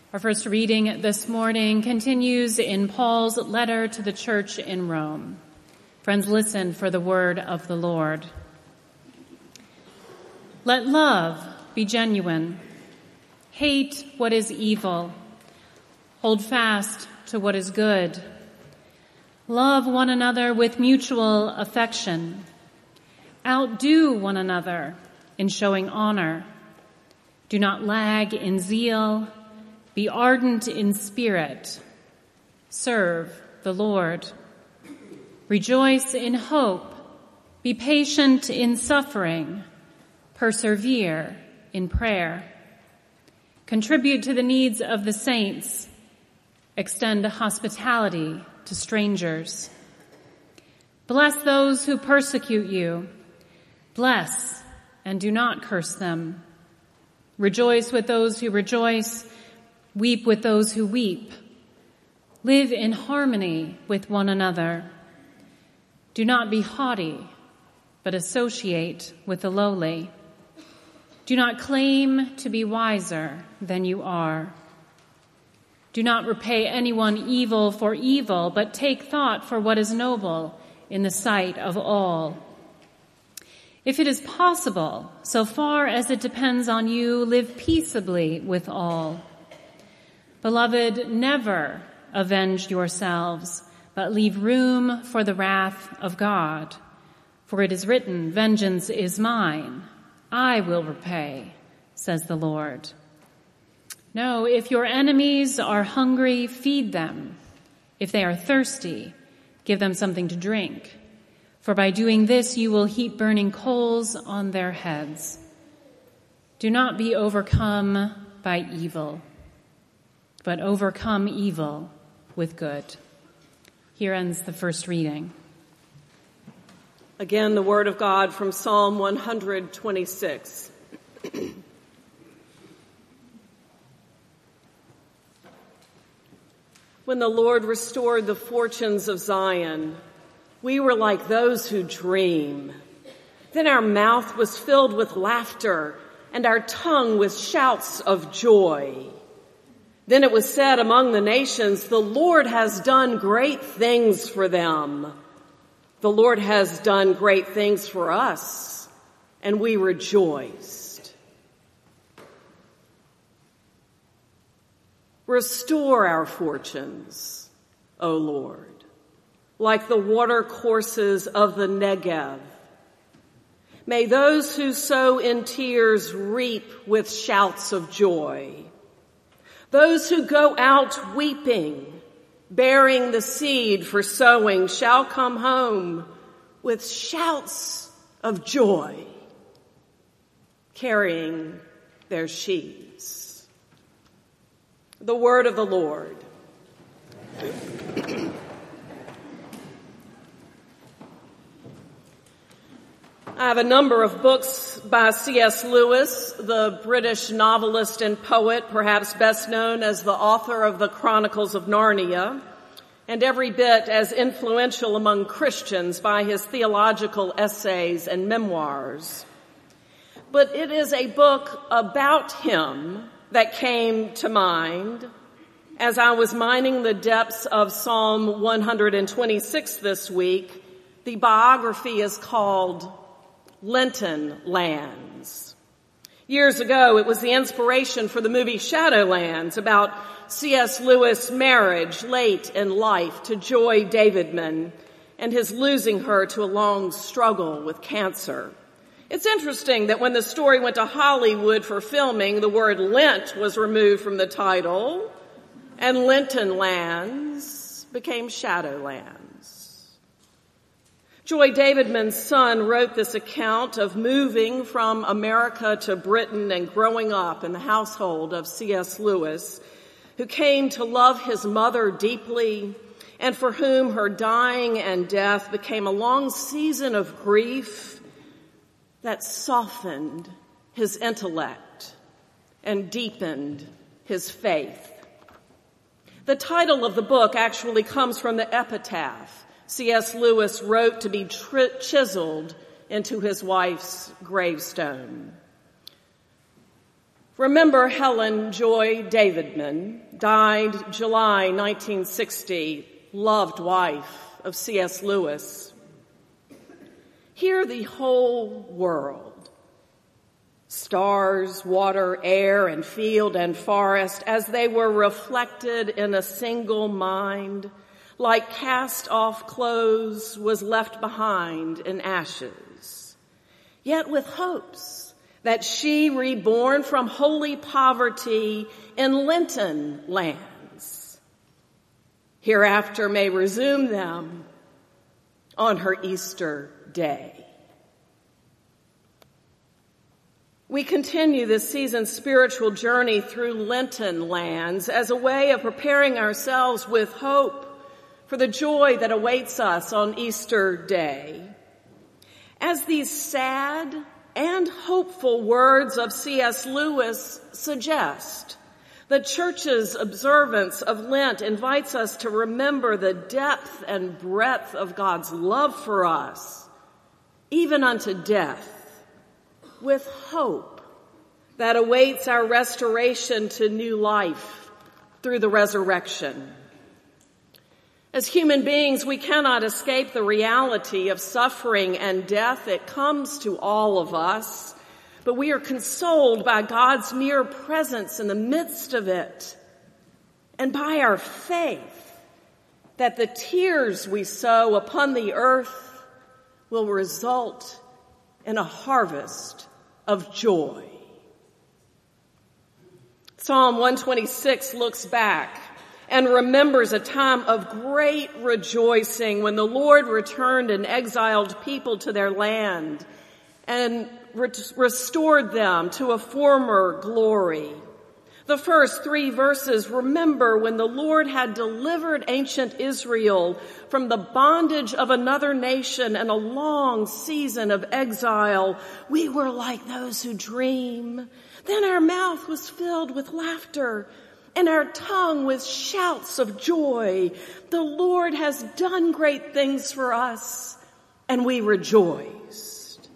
Our first reading this morning continues in Paul's letter to the church in Rome. Friends, listen for the word of the Lord. Let love be genuine. Hate what is evil. Hold fast to what is good. Love one another with mutual affection. Outdo one another in showing honor. Do not lag in zeal. Be ardent in spirit. Serve the Lord. Rejoice in hope. Be patient in suffering. Persevere in prayer. Contribute to the needs of the saints. Extend hospitality to strangers. Bless those who persecute you. Bless and do not curse them. Rejoice with those who rejoice. Weep with those who weep. Live in harmony with one another. Do not be haughty, but associate with the lowly. Do not claim to be wiser than you are. Do not repay anyone evil for evil, but take thought for what is noble in the sight of all. If it is possible, so far as it depends on you, live peaceably with all. Beloved, never avenge yourselves, but leave room for the wrath of God. For it is written, "Vengeance is mine, I will repay," says the Lord. No, if your enemies are hungry, feed them. If they are thirsty, give them something to drink. For by doing this, you will heap burning coals on their heads. Do not be overcome by evil, but overcome evil with good. Here ends the first reading. Again, the word of God from Psalm 126. When the Lord restored the fortunes of Zion, we were like those who dream. Then our mouth was filled with laughter and our tongue with shouts of joy. Then it was said among the nations, "The Lord has done great things for them." The Lord has done great things for us, and we rejoiced. Restore our fortunes, O Lord, like the water courses of the Negev. May those who sow in tears reap with shouts of joy. Those who go out weeping, bearing the seed for sowing, shall come home with shouts of joy, carrying their sheaves. The word of the Lord. I have a number of books by C.S. Lewis, the British novelist and poet, perhaps best known as the author of the Chronicles of Narnia, and every bit as influential among Christians by his theological essays and memoirs. But it is a book about him that came to mind as I was mining the depths of Psalm 126 this week. The biography is called Lenten Lands. Years ago, it was the inspiration for the movie Shadowlands about C.S. Lewis' marriage late in life to Joy Davidman and his losing her to a long struggle with cancer. It's interesting that when the story went to Hollywood for filming, the word Lent was removed from the title and Lenten Lands became Shadowlands. Joy Davidman's son wrote this account of moving from America to Britain and growing up in the household of C.S. Lewis, who came to love his mother deeply and for whom her dying and death became a long season of grief that softened his intellect and deepened his faith. The title of the book actually comes from the epitaph C.S. Lewis wrote to be chiseled into his wife's gravestone. Remember Helen Joy Davidman, died July 1960, loved wife of C.S. Lewis. Hear the whole world, stars, water, air, and field and forest, as they were reflected in a single mind, like cast-off clothes was left behind in ashes, yet with hopes that she, reborn from holy poverty in Lenten lands, hereafter may resume them on her Easter day. We continue this season's spiritual journey through Lenten lands as a way of preparing ourselves with hope for the joy that awaits us on Easter day. As these sad and hopeful words of C.S. Lewis suggest, the Church's observance of Lent invites us to remember the depth and breadth of God's love for us, even unto death, with hope that awaits our restoration to new life through the resurrection. As human beings, we cannot escape the reality of suffering and death. It comes to all of us, but we are consoled by God's near presence in the midst of it, and by our faith that the tears we sow upon the earth will result in a harvest of joy. Psalm 126 looks back and remembers a time of great rejoicing when the Lord returned an exiled people to their land and restored them to a former glory. The first 3 verses remember when the Lord had delivered ancient Israel from the bondage of another nation and a long season of exile. We were like those who dream. Then our mouth was filled with laughter and our tongue with shouts of joy. The Lord has done great things for us, and we rejoiced.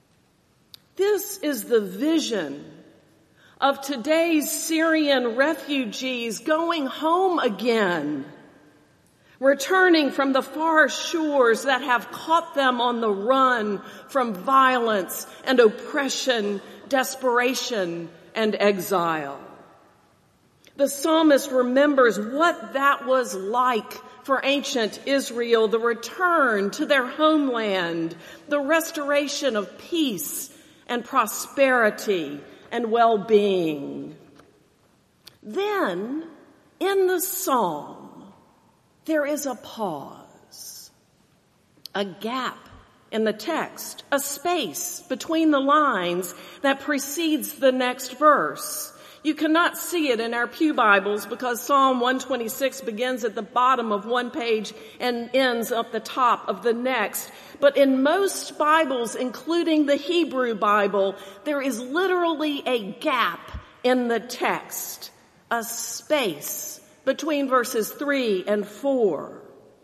This is the vision of today's Syrian refugees going home again, returning from the far shores that have caught them on the run from violence and oppression, desperation and exile. The psalmist remembers what that was like for ancient Israel, the return to their homeland, the restoration of peace and prosperity and well-being. Then, in the psalm, there is a pause, a gap in the text, a space between the lines that precedes the next verse. You cannot see it in our pew Bibles because Psalm 126 begins at the bottom of one page and ends up the top of the next. But in most Bibles, including the Hebrew Bible, there is literally a gap in the text, a space between verses 3 and 4.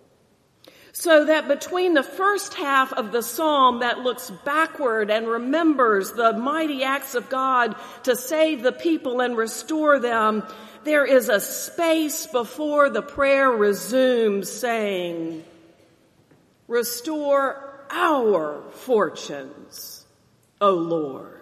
So that between the first half of the psalm that looks backward and remembers the mighty acts of God to save the people and restore them, there is a space before the prayer resumes saying, "Restore our fortunes, O Lord."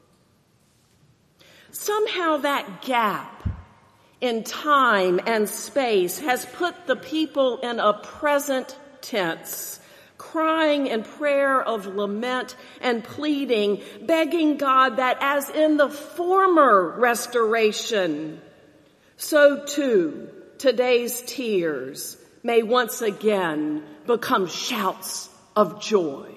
Somehow that gap in time and space has put the people in a present tense, crying in prayer of lament and pleading, begging God that as in the former restoration, so too today's tears may once again become shouts of joy.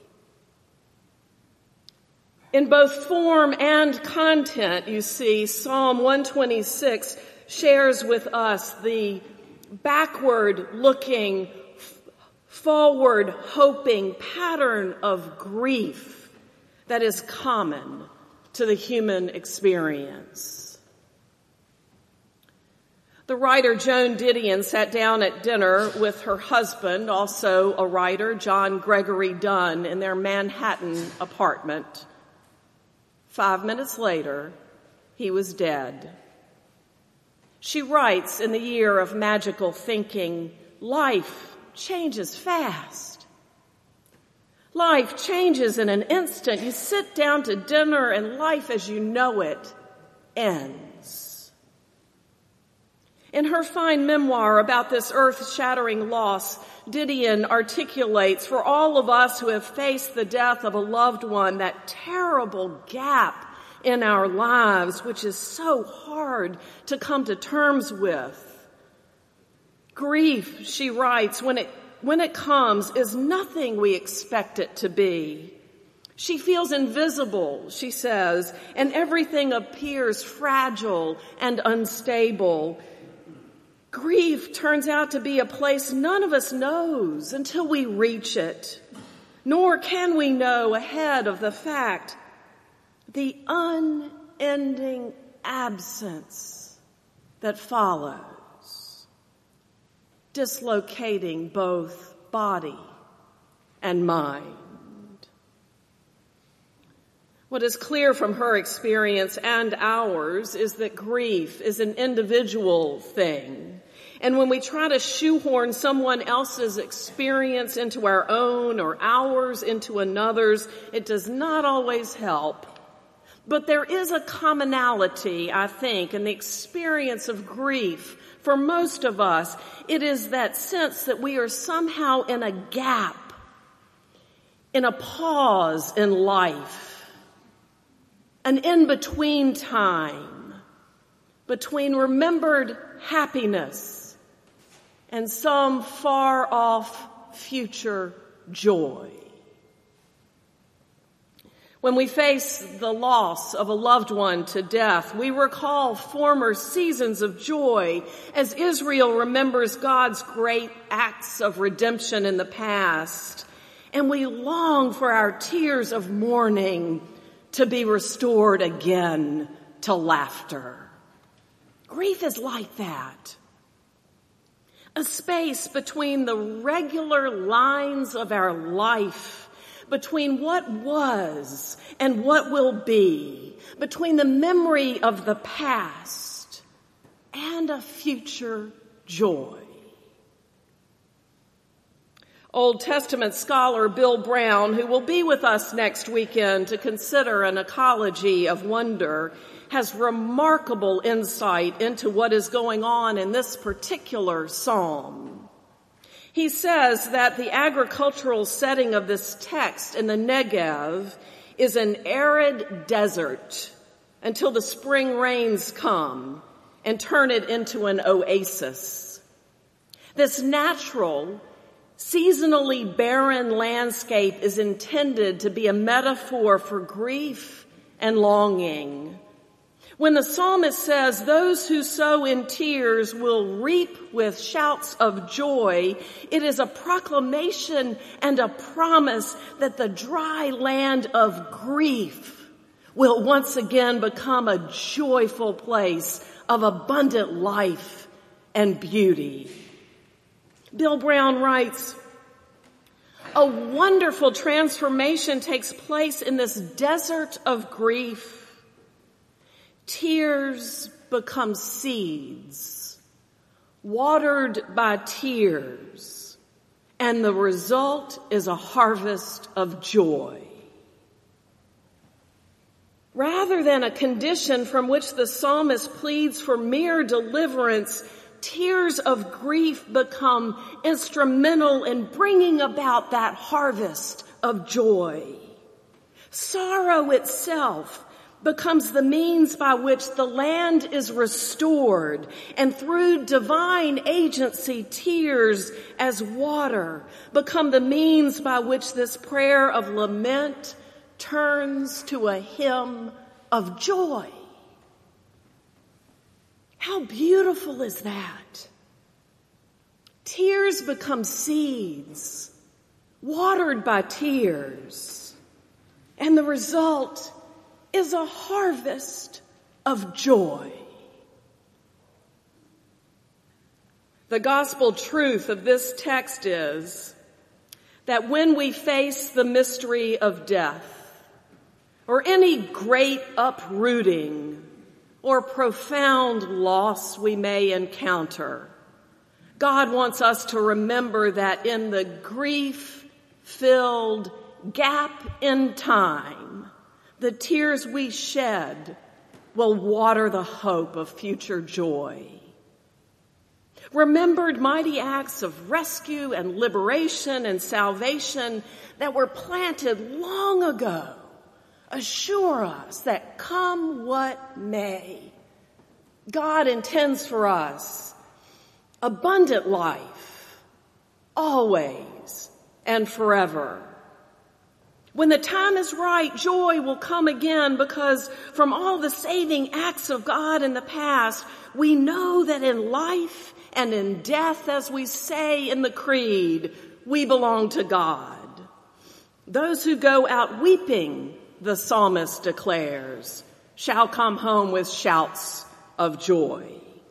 In both form and content, you see, Psalm 126 shares with us the backward-looking, forward-hoping pattern of grief that is common to the human experience. The writer Joan Didion sat down at dinner with her husband, also a writer, John Gregory Dunn, in their Manhattan apartment. 5 minutes later, he was dead. She writes in the year of magical thinking, life changes fast. Life changes in an instant. You sit down to dinner and life as you know it ends. In her fine memoir about this earth-shattering loss, Didion articulates for all of us who have faced the death of a loved one that terrible gap in our lives, which is so hard to come to terms with. Grief, she writes, when it comes, is nothing we expect it to be. She feels invisible, she says, and everything appears fragile and unstable. Grief turns out to be a place none of us knows until we reach it, nor can we know ahead of the fact the unending absence that follows, dislocating both body and mind. What is clear from her experience and ours is that grief is an individual thing. And when we try to shoehorn someone else's experience into our own or ours into another's, it does not always help. But there is a commonality, I think, in the experience of grief. For most of us, it is that sense that we are somehow in a gap, in a pause in life, an in-between time between remembered happiness and some far-off future joy. When we face the loss of a loved one to death, we recall former seasons of joy as Israel remembers God's great acts of redemption in the past, and we long for our tears of mourning to be restored again to laughter. Grief is like that. A space between the regular lines of our life, between what was and what will be, between the memory of the past and a future joy. Old Testament scholar Bill Brown, who will be with us next weekend to consider an ecology of wonder, has remarkable insight into what is going on in this particular psalm. He says that the agricultural setting of this text in the Negev is an arid desert until the spring rains come and turn it into an oasis. This natural, seasonally barren landscape is intended to be a metaphor for grief and longing. When the psalmist says, those who sow in tears will reap with shouts of joy, it is a proclamation and a promise that the dry land of grief will once again become a joyful place of abundant life and beauty. Bill Brown writes, a wonderful transformation takes place in this desert of grief. Tears become seeds, watered by tears, and the result is a harvest of joy. Rather than a condition from which the psalmist pleads for mere deliverance, tears of grief become instrumental in bringing about that harvest of joy. Sorrow itself becomes the means by which the land is restored, and through divine agency, tears as water become the means by which this prayer of lament turns to a hymn of joy. How beautiful is that? Tears become seeds, watered by tears, and the result is a harvest of joy. The gospel truth of this text is that when we face the mystery of death or any great uprooting, or profound loss we may encounter, God wants us to remember that in the grief-filled gap in time, the tears we shed will water the hope of future joy. Remembered mighty acts of rescue and liberation and salvation that were planted long ago assure us that come what may, God intends for us abundant life, always and forever. When the time is right, joy will come again, because from all the saving acts of God in the past, we know that in life and in death, as we say in the Creed, we belong to God. Those who go out weeping, the psalmist declares, shall come home with shouts of joy.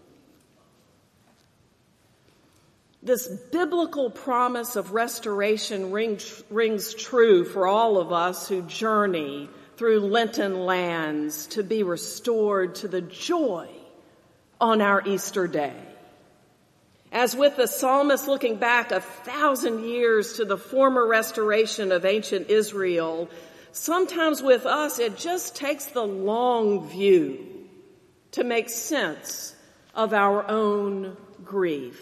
This biblical promise of restoration rings true for all of us who journey through Lenten lands to be restored to the joy on our Easter day. As with the psalmist looking back 1,000 years to the former restoration of ancient Israel, sometimes with us it just takes the long view to make sense of our own grief.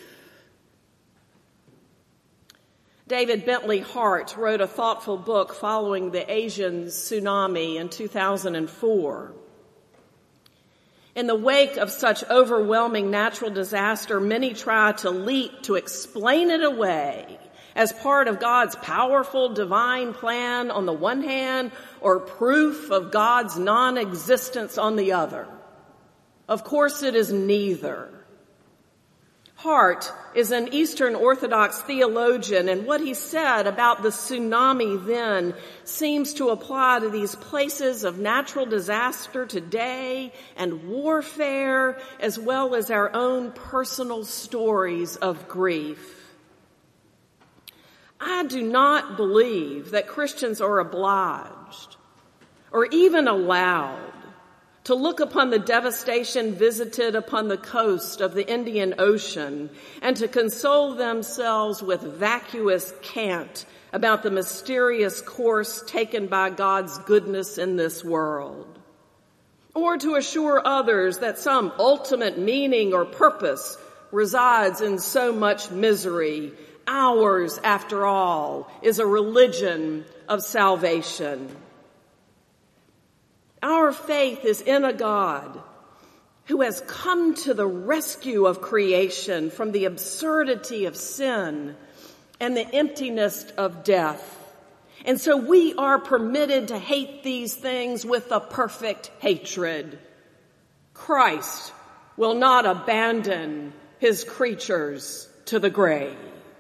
David Bentley Hart wrote a thoughtful book following the Asian tsunami in 2004. In the wake of such overwhelming natural disaster, many try to leap to explain it away as part of God's powerful divine plan on the one hand, or proof of God's non-existence on the other. Of course, it is neither. Hart is an Eastern Orthodox theologian, and what he said about the tsunami then seems to apply to these places of natural disaster today and warfare, as well as our own personal stories of grief. I do not believe that Christians are obliged or even allowed to look upon the devastation visited upon the coast of the Indian Ocean and to console themselves with vacuous cant about the mysterious course taken by God's goodness in this world, or to assure others that some ultimate meaning or purpose resides in so much misery. Ours, after all, is a religion of salvation. Our faith is in a God who has come to the rescue of creation from the absurdity of sin and the emptiness of death. And so we are permitted to hate these things with a perfect hatred. Christ will not abandon his creatures to the grave.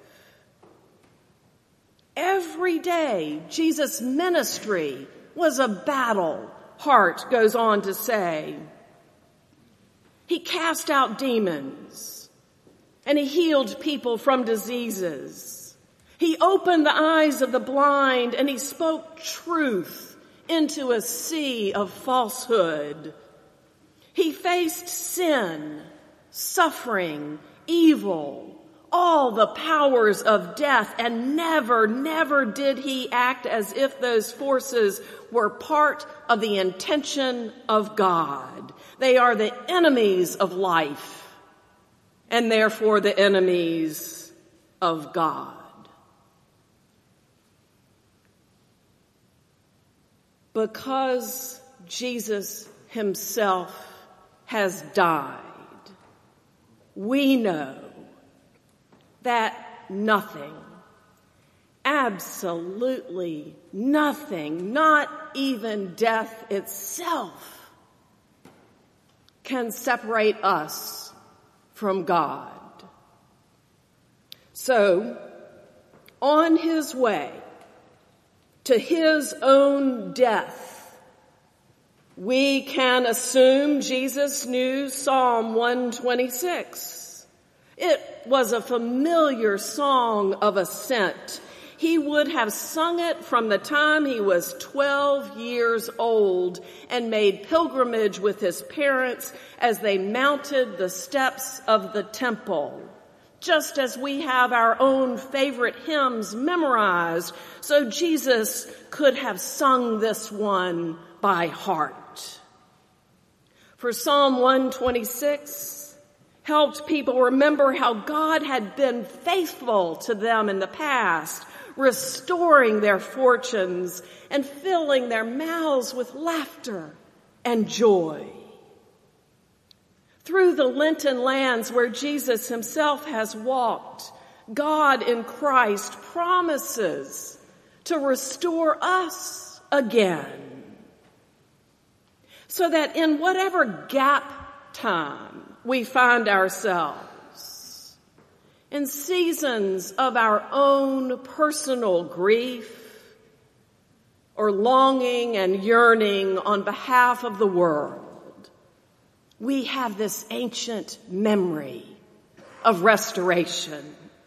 Every day, Jesus' ministry was a battle. Hart goes on to say, he cast out demons and he healed people from diseases. He opened the eyes of the blind and he spoke truth into a sea of falsehood. He faced sin, suffering, evil, all the powers of death, and never did he act as if those forces were part of the intention of God. They are the enemies of life, and therefore the enemies of God. Because Jesus himself has died, we know that nothing, absolutely nothing, not even death itself, can separate us from God. So, on his way to his own death, we can assume Jesus knew Psalm 126. It was a familiar song of ascent. he would have sung it from the time he was 12 years old and made pilgrimage with his parents as they mounted the steps of the temple. Just as we have our own favorite hymns memorized, so Jesus could have sung this one by heart. For Psalm 126 helped people remember how God had been faithful to them in the past, restoring their fortunes and filling their mouths with laughter and joy. Through the Lenten lands where Jesus himself has walked, God in Christ promises to restore us again, so that in whatever gap time we find ourselves, in seasons of our own personal grief or longing and yearning on behalf of the world, we have this ancient memory of restoration.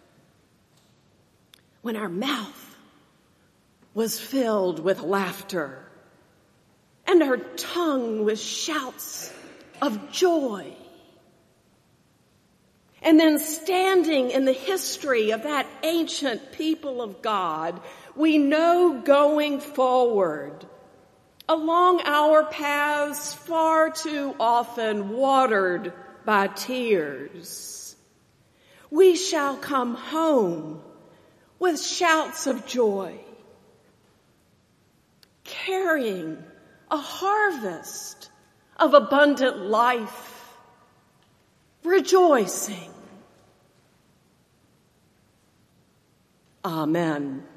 When our mouth was filled with laughter and our tongue with shouts of joy. And then standing in the history of that ancient people of God, we know going forward, along our paths far too often watered by tears, we shall come home with shouts of joy, carrying a harvest of abundant life, rejoicing. Amen.